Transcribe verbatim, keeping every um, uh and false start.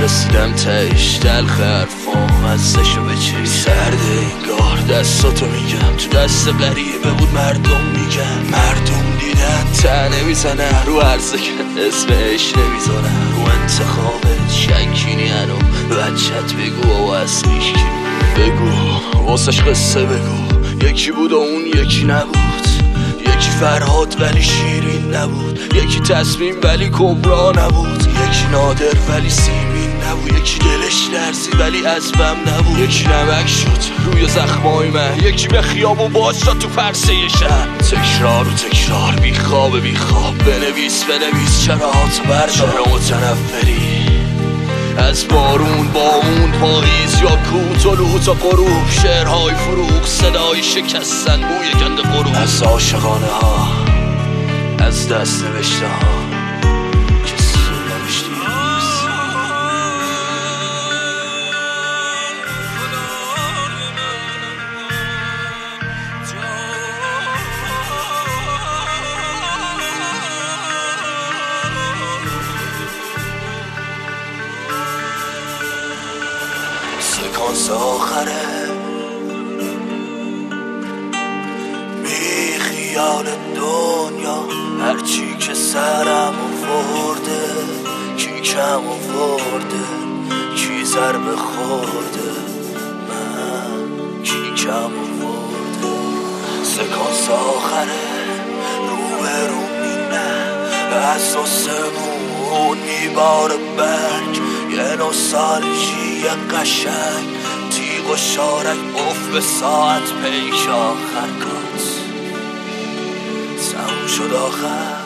رسیدم تهش تلخ حرفام ازشو بچش سرد انگار دستاتو میگم تو دست غریبه بود مردم میگم مردم دیدن ته نمیزنه رو عرضه اسمش نمیذارن رو انتخابت شکینی هنو بچت بگو و از میشکی بگو واسش قصه بگو یکی بود و اون یکی نبود یکی فرهاد ولی شیرین نبود یکی تصمیم ولی کبرا نبود یکی نادر ولی سیمین نبود یکی دلش لرزی ولی عزبم نبود یکی نمک شد روی زخمای من یکی به خیابو باز شد تو پرسه شهر تکرار و تکرار بی خواب بی خواب بنویس بنویس چراهاتو بردار چرا متنفری از بارون با اون پاییز یا کو طلوع تا غروب شعرهای فروغ صدای شکستن بوی گند غروب از عاشقانه ها از دست نوشته ها که سو نوشتی سکانس آخره بی خیال دنیا هرچی که سرم آورده کی کم آورده کی ضربه خورده من کی کم آورده سکانس آخره رو به رو مینه از آسمون میباره برگ یه نوستالژی قشنگ تیغ و شارک اف به ساعت پیش آخر کات تموم شد آخر